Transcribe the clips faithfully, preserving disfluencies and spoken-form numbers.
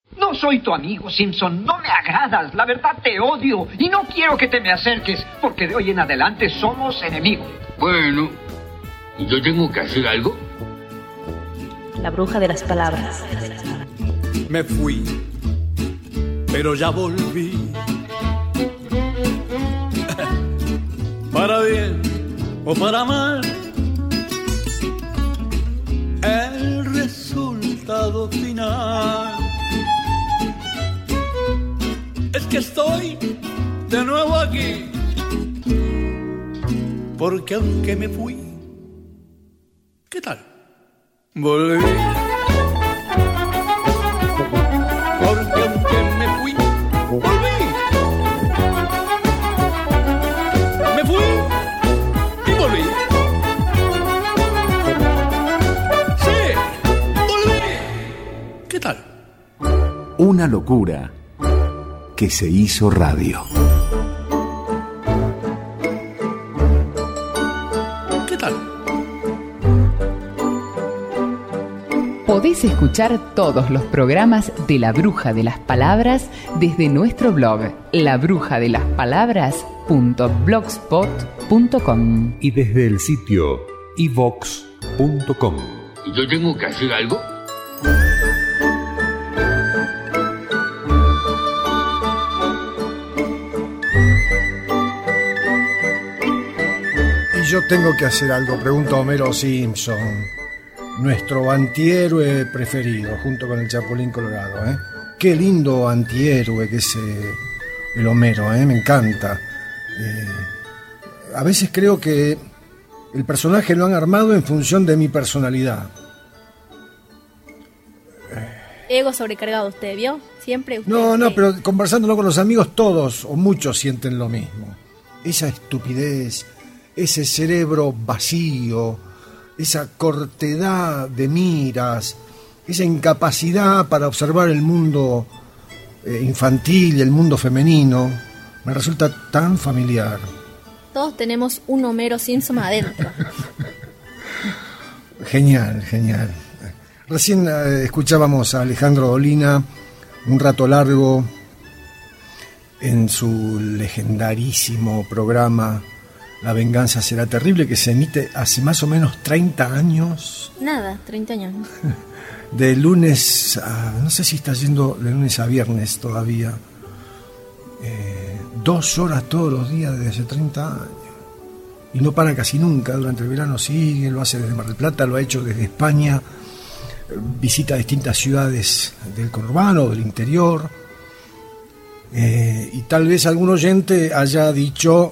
No soy tu amigo, Simpson. No me agradas. La verdad te odio. Y no quiero que te me acerques, porque de hoy en adelante somos enemigos. Bueno, ¿y yo tengo que hacer algo? La bruja de las palabras. Me fui, pero ya volví. Para bien o para mal, el resultado final es que estoy de nuevo aquí, porque aunque me fui, ¿qué tal? Volví. Porque aunque me fui, volví. Me fui y volví. Sí, volví. ¿Qué tal? Una locura que se hizo radio. ¿Qué tal? Podés escuchar todos los programas de La Bruja de las Palabras desde nuestro blog la bruja de las palabras punto blogspot punto com y desde el sitio i vox punto com. ¿Y yo tengo que hacer algo? Y yo tengo que hacer algo, pregunta Homero Simpson, nuestro antihéroe preferido, junto con el Chapulín Colorado, ¿eh? Qué lindo antihéroe que es eh, el Homero, ¿eh? Me encanta. Eh, a veces creo que el personaje lo han armado en función de mi personalidad. Ego sobrecargado, ¿usted vio? Siempre usted... No, no, pero conversándolo con los amigos, todos o muchos sienten lo mismo. Esa estupidez, ese cerebro vacío, esa cortedad de miras, esa incapacidad para observar el mundo eh, infantil y el mundo femenino, me resulta tan familiar. Todos tenemos un Homero Simpson adentro. Genial, genial. Recién eh, escuchábamos a Alejandro Dolina un rato largo en su legendarísimo programa La venganza será terrible, que se emite hace más o menos treinta años. Nada, treinta años. De lunes a... no sé si está yendo de lunes a viernes todavía. Eh, dos horas todos los días desde hace treinta años. Y no para casi nunca, durante el verano sigue, lo hace desde Mar del Plata, lo ha hecho desde España, visita distintas ciudades del conurbano, del interior. Eh, y tal vez algún oyente haya dicho: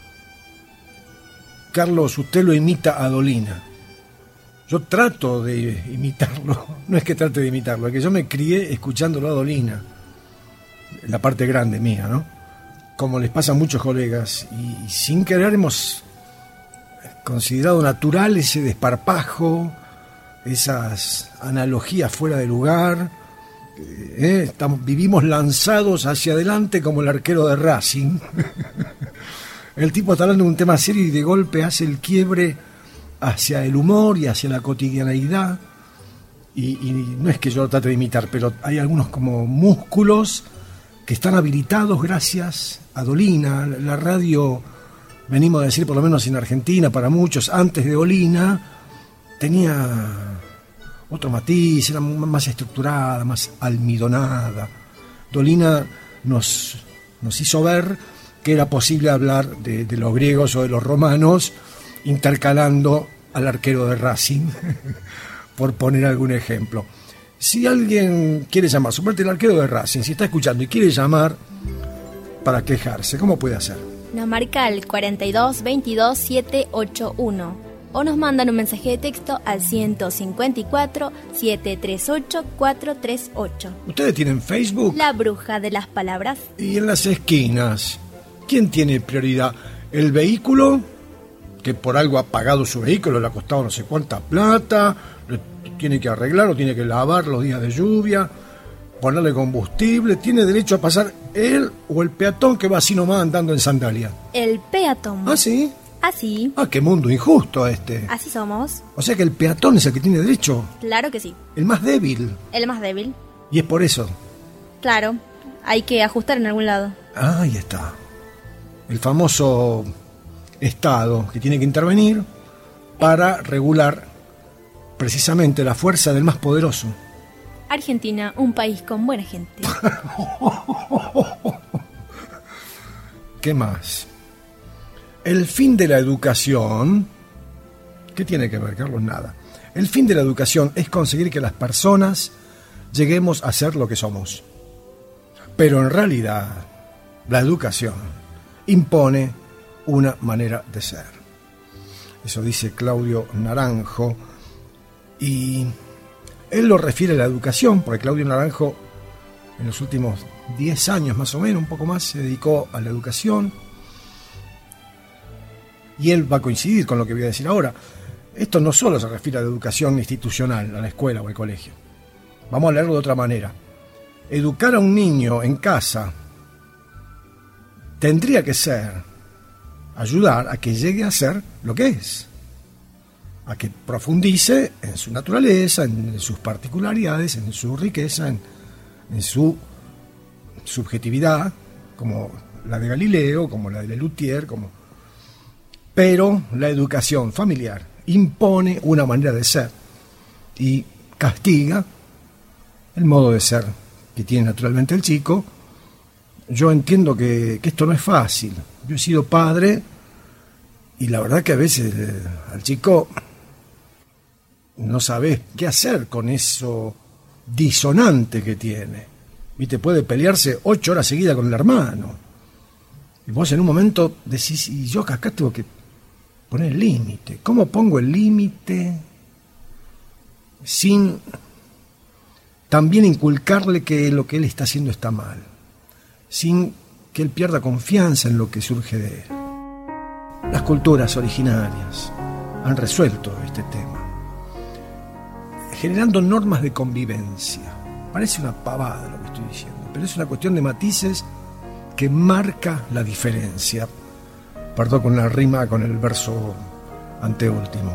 Carlos, usted lo imita a Dolina. Yo trato de imitarlo, no es que trate de imitarlo, es que yo me crié escuchándolo a Dolina, la parte grande mía, ¿no? Como les pasa a muchos colegas, y, y sin querer hemos considerado natural ese desparpajo, esas analogías fuera de lugar. Eh, estamos, vivimos lanzados hacia adelante como el arquero de Racing. El tipo está hablando de un tema serio y de golpe hace el quiebre hacia el humor y hacia la cotidianeidad. Y, y no es que yo lo trate de imitar, pero hay algunos como músculos que están habilitados gracias a Dolina. La radio, venimos a decir, por lo menos en Argentina, para muchos, antes de Dolina, tenía otro matiz, era más estructurada, más almidonada. Dolina nos, nos hizo ver que era posible hablar de, de los griegos o de los romanos intercalando al arquero de Racing, por poner algún ejemplo. Si alguien quiere llamar, suponete el arquero de Racing, si está escuchando y quiere llamar para quejarse, ¿cómo puede hacer? Nos marca al cuarenta y dos veintidós setecientos ochenta y uno o nos mandan un mensaje de texto al ciento cincuenta y cuatro setecientos treinta y ocho cuatrocientos treinta y ocho. ¿Ustedes tienen Facebook? La bruja de las palabras. Y en las esquinas, ¿quién tiene prioridad? ¿El vehículo? Que por algo ha pagado su vehículo, le ha costado no sé cuánta plata, lo tiene que arreglar, lo tiene que lavar los días de lluvia, ponerle combustible. ¿Tiene derecho a pasar él o el peatón que va así nomás andando en sandalia? El peatón. ¿Ah, sí? Así. Ah, qué mundo injusto este. Así somos. O sea que el peatón es el que tiene derecho. Claro que sí. El más débil. El más débil. Y es por eso Claro, hay que ajustar en algún lado. Ah, ahí está. El famoso Estado que tiene que intervenir para regular precisamente la fuerza del más poderoso. Argentina, un país con buena gente. ¿Qué más? El fin de la educación... ¿Qué tiene que ver, Carlos? Nada. El fin de la educación es conseguir que las personas lleguemos a ser lo que somos. Pero en realidad, la educación impone una manera de ser. Eso dice Claudio Naranjo. Y él lo refiere a la educación, porque Claudio Naranjo en los últimos diez años más o menos, un poco más, se dedicó a la educación. Y él va a coincidir con lo que voy a decir ahora. Esto no solo se refiere a la educación institucional, a la escuela o al colegio. Vamos a leerlo de otra manera. Educar a un niño en casa tendría que ser ayudar a que llegue a ser lo que es, a que profundice en su naturaleza, en sus particularidades, en su riqueza, en, en su subjetividad, como la de Galileo, como la de Lelutier, como... Pero la educación familiar impone una manera de ser y castiga el modo de ser que tiene naturalmente el chico. Yo entiendo que, que esto no es fácil. Yo he sido padre y la verdad que a veces eh, al chico no sabes qué hacer con eso disonante que tiene. ¿Viste? Puede pelearse ocho horas seguidas con el hermano. Y vos en un momento decís, y yo acá tengo que poner el límite. ¿Cómo pongo el límite sin también inculcarle que lo que él está haciendo está mal? Sin que él pierda confianza en lo que surge de él. Las culturas originarias han resuelto este tema, generando normas de convivencia. Parece una pavada lo que estoy diciendo, pero es una cuestión de matices que marca la diferencia. Perdón con la rima con el verso anteúltimo.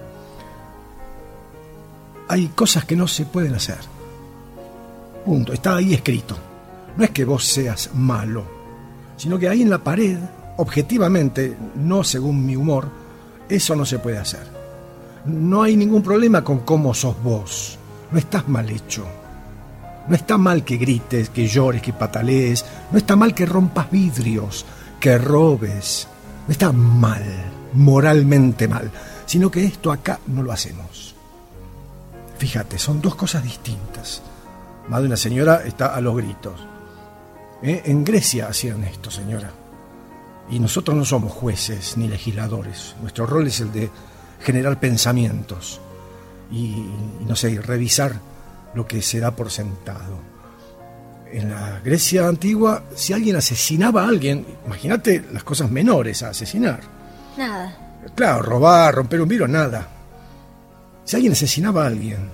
Hay cosas que no se pueden hacer. Punto. Está ahí escrito. No es que vos seas malo, sino que ahí en la pared, objetivamente, no según mi humor, eso no se puede hacer. No hay ningún problema con cómo sos vos. No estás mal hecho. No está mal que grites, que llores, que patalees. No está mal que rompas vidrios, que robes. No está mal, moralmente mal, sino que esto acá no lo hacemos. Fíjate, son dos cosas distintas. Más de una señora está a los gritos. ¿Eh? En Grecia hacían esto, señora. Y nosotros no somos jueces ni legisladores. Nuestro rol es el de generar pensamientos y, y no sé, revisar lo que se da por sentado. En la Grecia antigua, si alguien asesinaba a alguien, imagínate las cosas menores a asesinar. Nada. Claro, robar, romper un vidrio, nada. Si alguien asesinaba a alguien,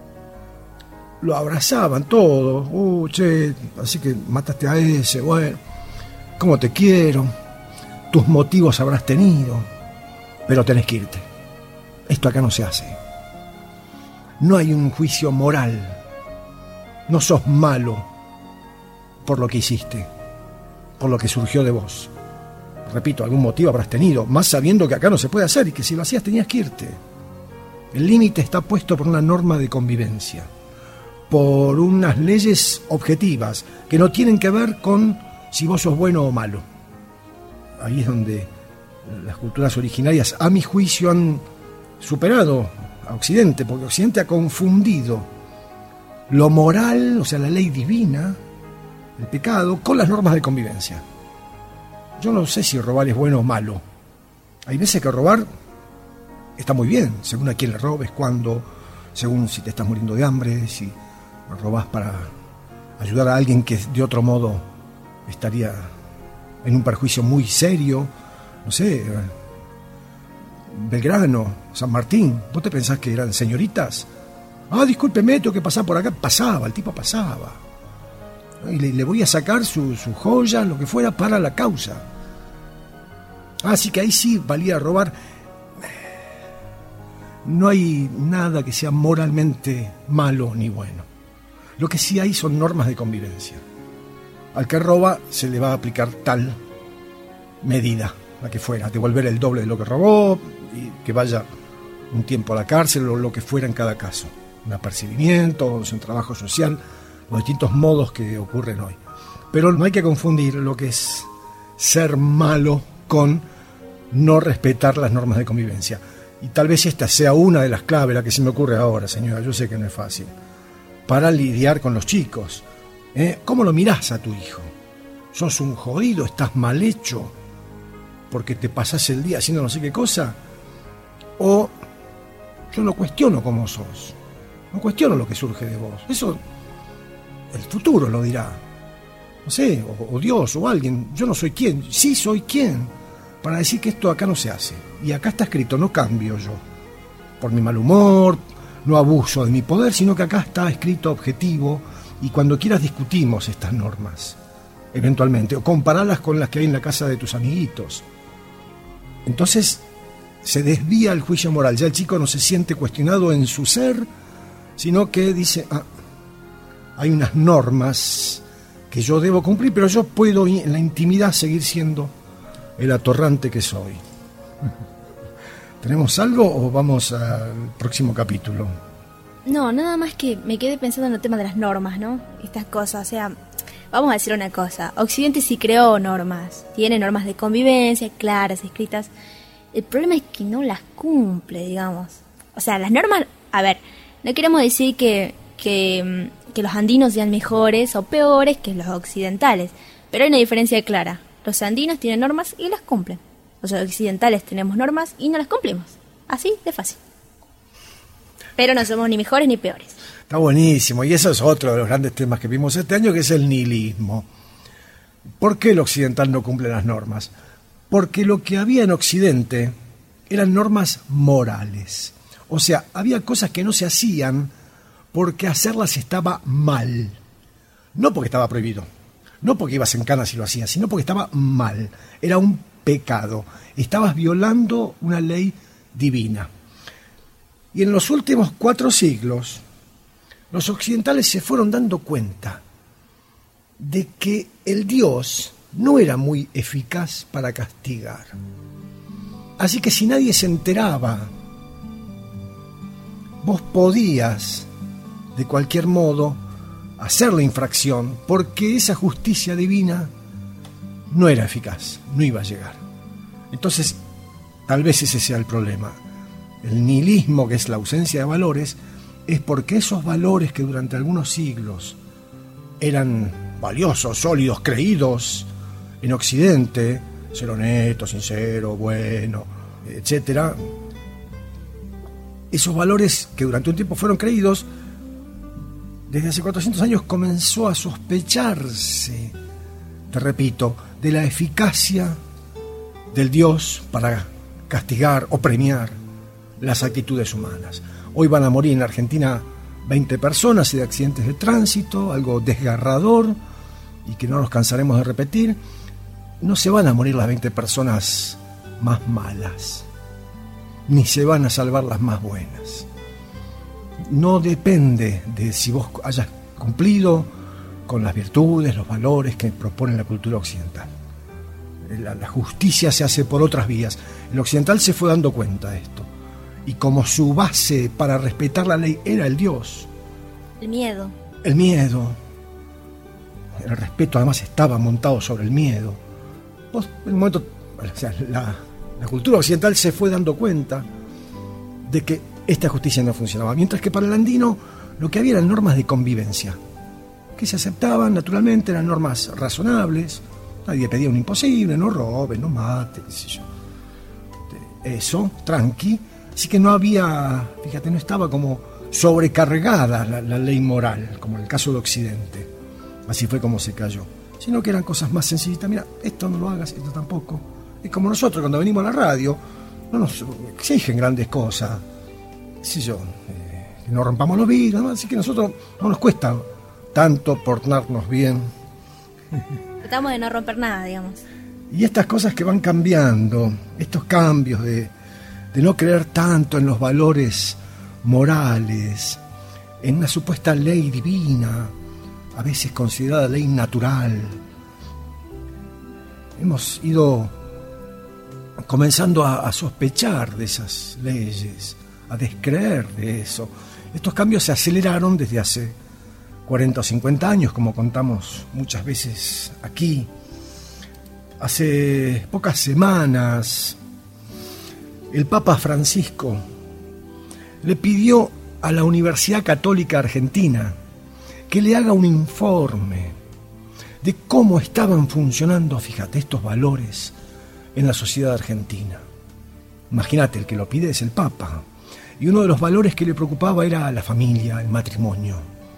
lo abrazaban todos. Uh, che, así que mataste a ese, bueno, cómo te quiero, tus motivos habrás tenido, pero tenés que irte. Esto acá no se hace. No hay un juicio moral. No sos malo por lo que hiciste, por lo que surgió de vos. Repito, algún motivo habrás tenido, más sabiendo que acá no se puede hacer y que si lo hacías tenías que irte. El límite está puesto por una norma de convivencia, por unas leyes objetivas que no tienen que ver con si vos sos bueno o malo. Ahí es donde las culturas originarias, a mi juicio, han superado a Occidente, porque Occidente ha confundido lo moral, o sea, la ley divina, el pecado, con las normas de convivencia. Yo no sé si robar es bueno o malo. Hay veces que robar está muy bien, según a quién le robes, cuándo, según si te estás muriendo de hambre, si robás para ayudar a alguien que de otro modo estaría en un perjuicio muy serio. No sé, Belgrano, San Martín, ¿vos te pensás que eran señoritas? Ah, discúlpeme, tengo que pasar por acá. Pasaba, el tipo pasaba. Y le, le voy a sacar su, su joya, lo que fuera, para la causa. Así que ahí sí valía robar. No hay nada que sea moralmente malo ni bueno. Lo que sí hay son normas de convivencia. al que roba se le va a aplicar tal medida, la que fuera, devolver el doble de lo que robó y que vaya un tiempo a la cárcel o lo que fuera en cada caso, un apercibimiento, un trabajo social, los distintos modos que ocurren hoy. Pero no hay que confundir lo que es ser malo con no respetar las normas de convivencia. Y tal vez esta sea una de las claves, la que se me ocurre ahora, señora, yo sé que no es fácil, para lidiar con los chicos. ¿Eh? ¿Cómo lo mirás a tu hijo? ¿Sos un jodido? ¿Estás mal hecho porque te pasás el día haciendo no sé qué cosa? ¿O yo no cuestiono cómo sos? No cuestiono lo que surge de vos. Eso el futuro lo dirá. No sé, o, o Dios o alguien. Yo no soy quien. Sí soy quien para decir que esto acá no se hace. Y acá está escrito, no cambio yo. Por mi mal humor, no abuso de mi poder, sino que acá está escrito objetivo y cuando quieras discutimos estas normas, eventualmente, o compararlas con las que hay en la casa de tus amiguitos. Entonces se desvía el juicio moral. Ya el chico no se siente cuestionado en su ser, sino que dice, ah, hay unas normas que yo debo cumplir, pero yo puedo en la intimidad seguir siendo el atorrante que soy. ¿Tenemos algo o vamos al próximo capítulo? No, nada más que me quedé pensando en el tema de las normas, ¿no? Estas cosas, o sea, vamos a decir una cosa. Occidente sí creó normas, tiene normas de convivencia claras, escritas. El problema es que no las cumple, digamos. O sea, las normas, a ver, no queremos decir que, que, que los andinos sean mejores o peores que los occidentales, pero hay una diferencia clara. Los andinos tienen normas y las cumplen. Los occidentales tenemos normas y no las cumplimos. Así de fácil. Pero no somos ni mejores ni peores. Está buenísimo. Y eso es otro de los grandes temas que vimos este año, que es el nihilismo. ¿Por qué el occidental no cumple las normas? Porque lo que había en Occidente eran normas morales. O sea, había cosas que no se hacían porque hacerlas estaba mal. No porque estaba prohibido. No porque ibas en cana si lo hacías, sino porque estaba mal. Era un pecado. Estabas violando una ley divina. Y en los últimos cuatro siglos, los occidentales se fueron dando cuenta de que el Dios no era muy eficaz para castigar. Así que si nadie se enteraba, vos podías, de cualquier modo, hacer la infracción, porque esa justicia divina no era eficaz, no iba a llegar. Entonces, tal vez ese sea el problema. El nihilismo, que es la ausencia de valores, es porque esos valores que durante algunos siglos eran valiosos, sólidos, creídos en Occidente, ser honesto, sincero, bueno, etcétera, esos valores que durante un tiempo fueron creídos, desde hace cuatrocientos años comenzó a sospecharse, te repito, de la eficacia del Dios para castigar o premiar las actitudes humanas. Hoy van a morir en Argentina veinte personas de accidentes de tránsito, algo desgarrador y que no nos cansaremos de repetir. No se van a morir las veinte personas más malas, ni se van a salvar las más buenas. No depende de si vos hayas cumplido con las virtudes, los valores que propone la cultura occidental. La, la justicia se hace por otras vías. El occidental se fue dando cuenta de esto. Y como su base para respetar la ley era el Dios. El miedo. El miedo. El respeto además estaba montado sobre el miedo. Vos, en un momento, o sea, la, la cultura occidental se fue dando cuenta de que esta justicia no funcionaba. Mientras que para el andino lo que había eran normas de convivencia, que se aceptaban naturalmente, eran normas razonables. Nadie pedía un imposible, no robe, no mate, qué sé yo. Eso, tranqui. Así que no había, fíjate, no estaba como sobrecargada la, la ley moral, como en el caso de Occidente. Así fue como se cayó. Sino que eran cosas más sencillitas. Mira, esto no lo hagas, esto tampoco. Es como nosotros cuando venimos a la radio, no nos exigen grandes cosas. ¿Qué sé yo? Eh, que no rompamos los vidrios, ¿no? Así que a nosotros no nos cuesta tanto portarnos bien. Tratamos de no romper nada, digamos. Y estas cosas que van cambiando, estos cambios de... de no creer tanto en los valores morales, en una supuesta ley divina, a veces considerada ley natural. Hemos ido comenzando a, a sospechar de esas leyes, a descreer de eso. Estos cambios se aceleraron desde hace cuarenta o cincuenta años, como contamos muchas veces aquí. Hace pocas semanas, el Papa Francisco le pidió a la Universidad Católica Argentina que le haga un informe de cómo estaban funcionando, fíjate, estos valores en la sociedad argentina. Imagínate, el que lo pide es el Papa. Y uno de los valores que le preocupaba era la familia, el matrimonio,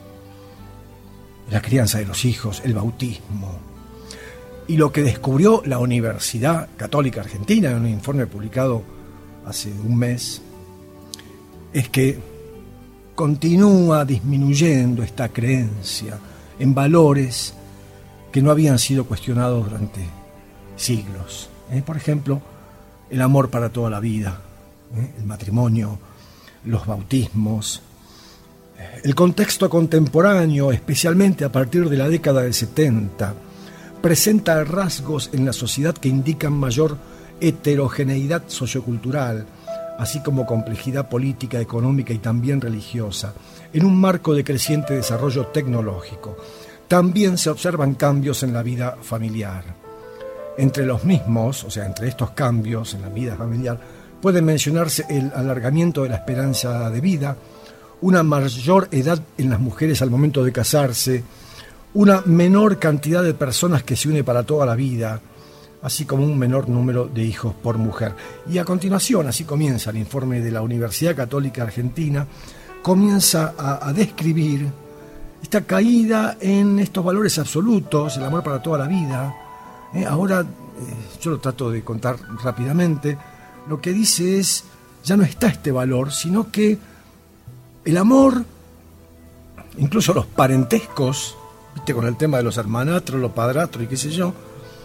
la crianza de los hijos, el bautismo. Y lo que descubrió la Universidad Católica Argentina en un informe publicado hace un mes es que continúa disminuyendo esta creencia en valores que no habían sido cuestionados durante siglos. ¿Eh? Por ejemplo, el amor para toda la vida, ¿eh? el matrimonio, los bautismos. El contexto contemporáneo, especialmente a partir de la década del setenta, presenta rasgos en la sociedad que indican mayor heterogeneidad sociocultural, así como complejidad política, económica y también religiosa, en un marco de creciente desarrollo tecnológico. También se observan cambios en la vida familiar. Entre los mismos, o sea, entre estos cambios en la vida familiar, puede mencionarse el alargamiento de la esperanza de vida, una mayor edad en las mujeres al momento de casarse, una menor cantidad de personas que se une para toda la vida, así como un menor número de hijos por mujer. Y a continuación, así comienza el informe de la Universidad Católica Argentina, comienza a, a describir esta caída en estos valores absolutos, el amor para toda la vida. Eh, ahora, eh, yo lo trato de contar rápidamente, lo que dice es, ya no está este valor, sino que el amor, incluso los parentescos, ¿viste? Con el tema de los hermanastros, los padrastros y qué sé yo,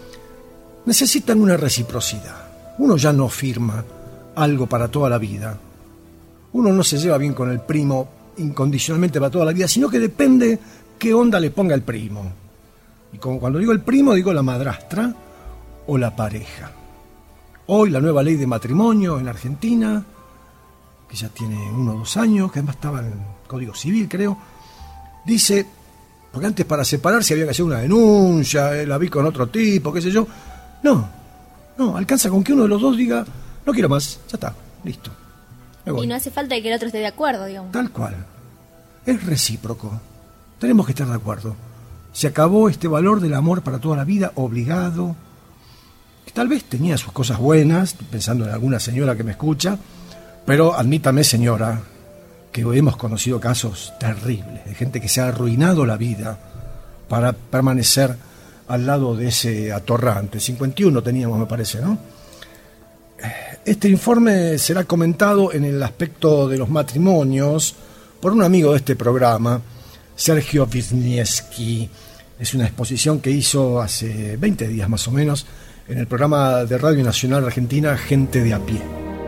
necesitan una reciprocidad. Uno ya no firma algo para toda la vida. Uno no se lleva bien con el primo incondicionalmente para toda la vida, sino que depende qué onda le ponga el primo. Y como cuando digo el primo, digo la madrastra o la pareja. Hoy la nueva ley de matrimonio en Argentina, que ya tiene uno o dos años, que además estaba en el Código Civil, creo, dice, porque antes para separarse había que hacer una denuncia, eh, la vi con otro tipo, qué sé yo. No, no, alcanza con que uno de los dos diga, no quiero más, ya está, listo. Me voy. Y no hace falta que el otro esté de acuerdo, digamos. Tal cual. Es recíproco. Tenemos que estar de acuerdo. Se acabó este valor del amor para toda la vida, obligado. Que tal vez tenía sus cosas buenas, pensando en alguna señora que me escucha, pero admítame, señora, que hemos conocido casos terribles de gente que se ha arruinado la vida para permanecer al lado de ese atorrante. cincuenta y uno teníamos, me parece, ¿no? Este informe será comentado en el aspecto de los matrimonios por un amigo de este programa, Sergio Wisniewski. Es una exposición que hizo hace veinte días más o menos en el programa de Radio Nacional Argentina, Gente de a Pie.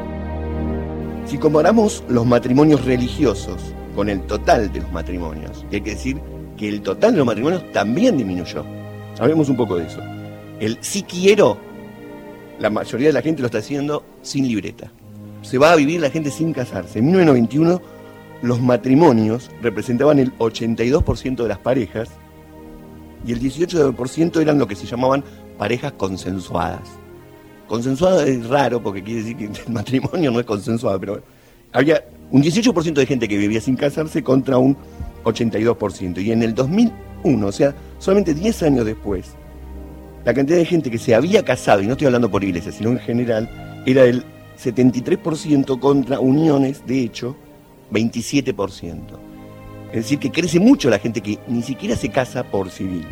Si comparamos los matrimonios religiosos con el total de los matrimonios, y hay que decir que el total de los matrimonios también disminuyó. Hablemos un poco de eso. El sí quiero, la mayoría de la gente lo está haciendo sin libreta. Se va a vivir la gente sin casarse. En mil novecientos noventa y uno los matrimonios representaban el ochenta y dos por ciento de las parejas y el dieciocho por ciento eran lo que se llamaban parejas consensuadas. Consensuado es raro porque quiere decir que el matrimonio no es consensuado, pero había un dieciocho por ciento de gente que vivía sin casarse contra un ochenta y dos por ciento. Y en el dos mil uno, o sea, solamente diez años después, la cantidad de gente que se había casado, y no estoy hablando por iglesia, sino en general, era del setenta y tres por ciento contra uniones, de hecho, veintisiete por ciento. Es decir, que crece mucho la gente que ni siquiera se casa por civil.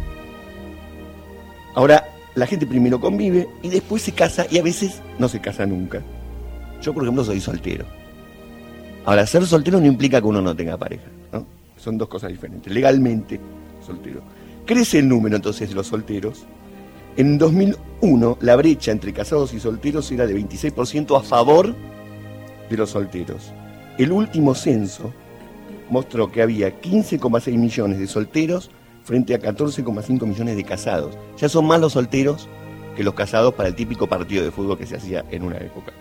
Ahora, la gente primero convive y después se casa y a veces no se casa nunca. Yo, por ejemplo, soy soltero. Ahora, ser soltero no implica que uno no tenga pareja, ¿no? Son dos cosas diferentes. Legalmente, soltero. Crece el número entonces de los solteros. En dos mil uno, la brecha entre casados y solteros era de veintiséis por ciento a favor de los solteros. El último censo mostró que había quince coma seis millones de solteros frente a catorce coma cinco millones de casados. Ya son más los solteros que los casados para el típico partido de fútbol que se hacía en una época.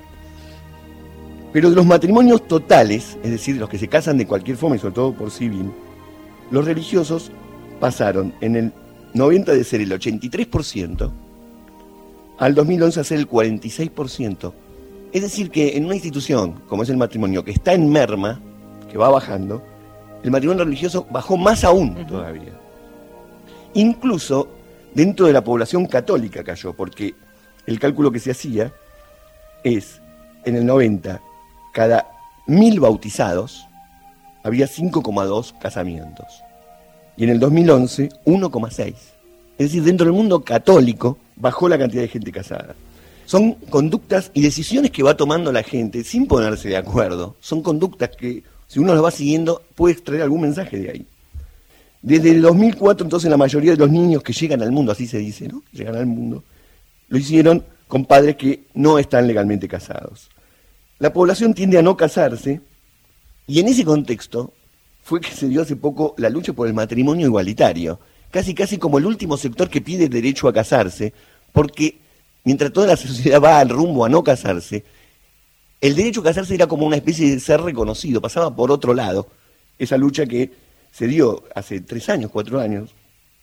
Pero de los matrimonios totales, es decir, los que se casan de cualquier forma y sobre todo por civil, los religiosos pasaron en el noventa de ser el ochenta y tres por ciento al dos mil once a ser el cuarenta y seis por ciento. Es decir, que en una institución como es el matrimonio, que está en merma, que va bajando, el matrimonio religioso bajó más aún uh-huh. todavía. Incluso dentro de la población católica cayó, porque el cálculo que se hacía es, en el noventa, cada mil bautizados, había cinco coma dos casamientos. Y en el dos mil once, uno coma seis. Es decir, dentro del mundo católico bajó la cantidad de gente casada. Son conductas y decisiones que va tomando la gente sin ponerse de acuerdo. Son conductas que, si uno las va siguiendo, puede extraer algún mensaje de ahí. Desde el dos mil cuatro, entonces, la mayoría de los niños que llegan al mundo, así se dice, ¿no? Llegan al mundo, lo hicieron con padres que no están legalmente casados. La población tiende a no casarse, y en ese contexto fue que se dio hace poco la lucha por el matrimonio igualitario, casi casi como el último sector que pide derecho a casarse, porque mientras toda la sociedad va al rumbo a no casarse, el derecho a casarse era como una especie de ser reconocido, pasaba por otro lado, esa lucha que se dio hace tres años, cuatro años,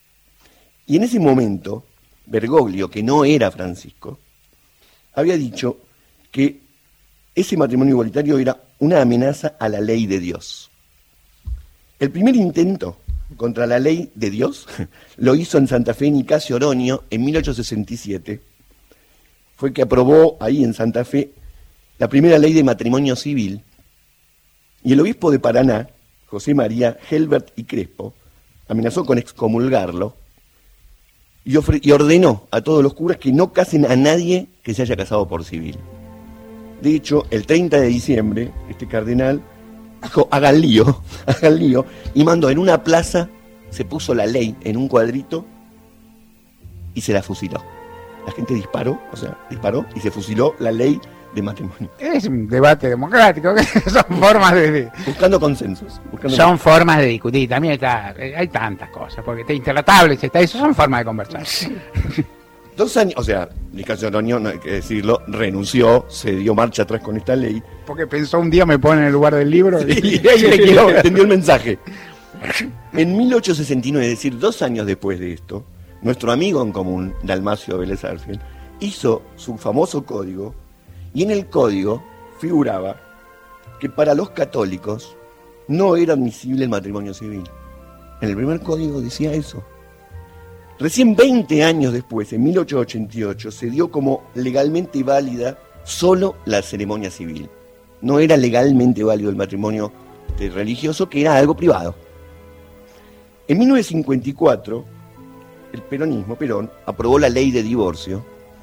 y en ese momento, Bergoglio, que no era Francisco, había dicho que ese matrimonio igualitario era una amenaza a la ley de Dios. El primer intento contra la ley de Dios lo hizo en Santa Fe Nicasio Oroño en mil ochocientos sesenta y siete. Fue que aprobó ahí en Santa Fe la primera ley de matrimonio civil, y el obispo de Paraná, José María Helbert y Crespo, amenazó con excomulgarlo y, ofre- y ordenó a todos los curas que no casen a nadie que se haya casado por civil. De hecho, el treinta de diciembre, este cardenal dijo, hagan lío, hagan lío, y mandó en una plaza, se puso la ley en un cuadrito y se la fusiló. La gente disparó, o sea, disparó y se fusiló la ley de matrimonio. Es un debate democrático, son formas de... Buscando consensos. Buscando son consensos. formas de discutir, también está, hay tantas cosas, porque está interratables, está eso, son formas de conversar. Dos años, o sea, Nicasio Oroño, no hay que decirlo, renunció, se dio marcha atrás con esta ley. Porque pensó un día me pone en el lugar del libro y, Sí, y ahí le quiero entendió el mensaje. En mil ochocientos sesenta y nueve, es decir, dos años después de esto, nuestro amigo en común, Dalmacio Vélez Arfiel, hizo su famoso código, y en el código figuraba que para los católicos no era admisible el matrimonio civil. En el primer código decía eso. Recién veinte años después, en mil ochocientos ochenta y ocho, se dio como legalmente válida solo la ceremonia civil. No era legalmente válido el matrimonio religioso, que era algo privado. En mil novecientos cincuenta y cuatro, el peronismo, Perón, aprobó la ley de divorcio,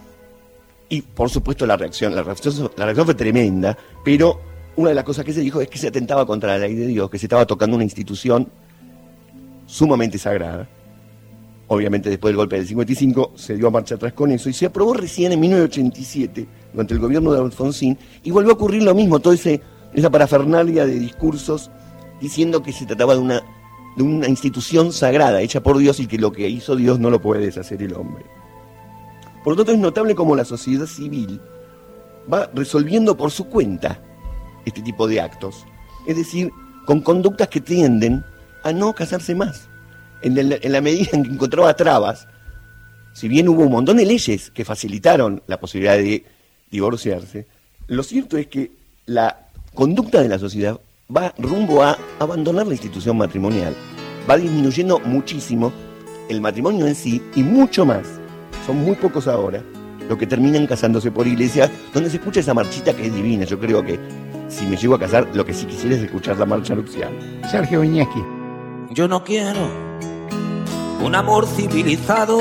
y por supuesto la reacción, la reacción, la reacción fue tremenda, pero una de las cosas que se dijo es que se atentaba contra la ley de Dios, que se estaba tocando una institución sumamente sagrada. Obviamente después del golpe del cincuenta y cinco se dio a marcha atrás con eso, y se aprobó recién en mil novecientos ochenta y siete, durante el gobierno de Alfonsín, y volvió a ocurrir lo mismo, toda esa parafernalia de discursos diciendo que se trataba de una, de una institución sagrada, hecha por Dios, y que lo que hizo Dios no lo puede deshacer el hombre. Por lo tanto, es notable cómo la sociedad civil va resolviendo por su cuenta este tipo de actos, es decir, con conductas que tienden a no casarse más. En la, en la medida en que encontraba trabas, si bien hubo un montón de leyes que facilitaron la posibilidad de divorciarse, lo cierto es que la conducta de la sociedad va rumbo a abandonar la institución matrimonial, va disminuyendo muchísimo el matrimonio en sí, y mucho más, son muy pocos ahora los que terminan casándose por iglesia, donde se escucha esa marchita que es divina. Yo creo que si me llego a casar, lo que sí quisiera es escuchar la marcha nupcial. Sergio Viñeski. Yo no quiero un amor civilizado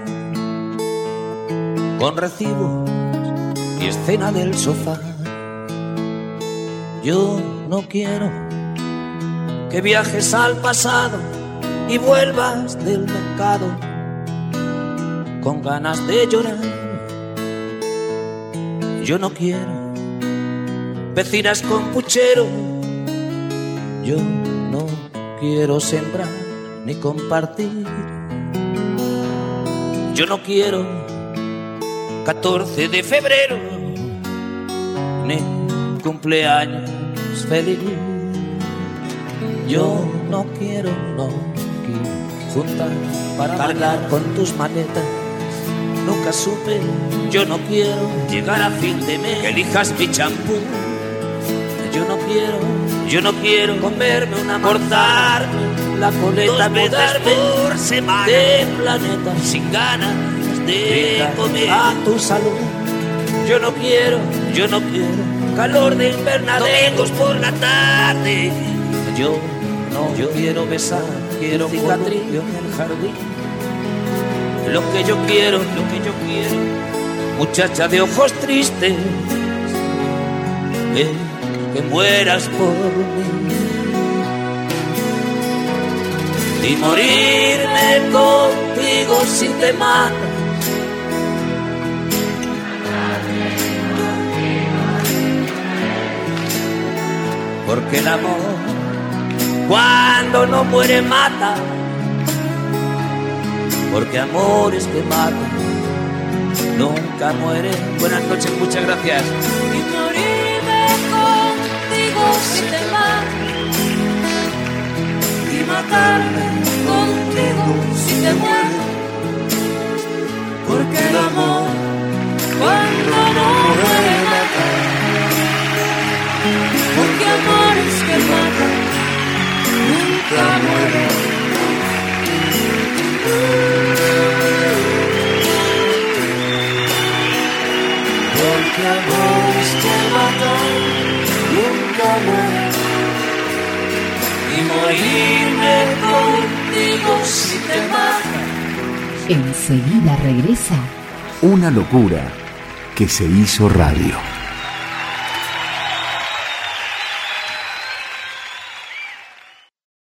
con recibos y escena del sofá. Yo no quiero que viajes al pasado y vuelvas del mercado con ganas de llorar. Yo no quiero vecinas con puchero. Yo no quiero sembrar ni compartir. Yo no quiero catorce de febrero ni cumpleaños feliz. Yo no quiero, no quiero juntar para cargar con tus maletas. Nunca supe, yo no quiero llegar a fin de mes que elijas mi champú. Yo no quiero, yo no quiero comerme una cortarme la coleta dos veces por semana de planeta sin ganas de comer a tu salud. Yo no quiero, yo no quiero calor de invernadero por la tarde. Yo no, yo quiero besar, quiero cicatriz en el jardín. Lo que yo quiero, lo que yo quiero, muchacha de ojos tristes, es que mueras por mí y morirme contigo si te matas. Porque el amor, cuando no muere, mata. Porque amores que matan nunca mueren. Buenas noches, muchas gracias. Y morirme contigo si te matas. Y matarme contigo si te muero. Porque el amor, cuando no muere, mata. Porque amores que matan nunca mueren. Porque amores que matan nunca mueren. Y morirme contigo si te matan. Enseguida regresa Una locura que se hizo radio.